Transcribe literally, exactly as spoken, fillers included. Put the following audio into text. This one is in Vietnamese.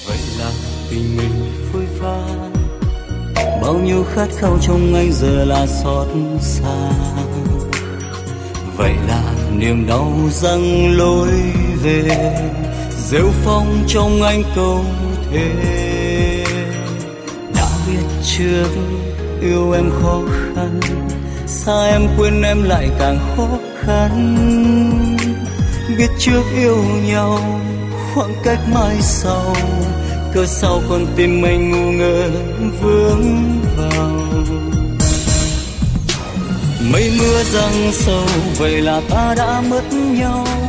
Vậy là tình mình phôi pha, bao nhiêu khát khao trong anh giờ là xót xa. Vậy là niềm đau răng lối về, rêu phong trong anh câu thề. Đã biết trước yêu em khó khăn, xa em quên em lại càng khó khăn. Biết trước yêu nhau khoảng cách mãi sau, cớ sao con tim mình ngu ngơ vướng vào. Mây mưa giăng sâu, vậy là ta đã mất nhau.